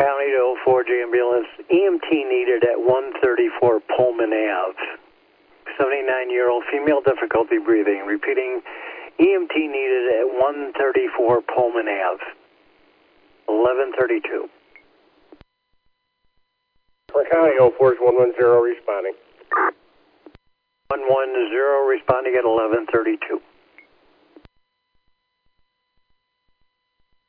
County to 040 ambulance. EMT needed at 134 Pullman Ave. 79-year-old female, difficulty breathing. Repeating, EMT needed at 134 Pullman Ave. 1132. County 04 is 110 responding. 110 responding at 1132.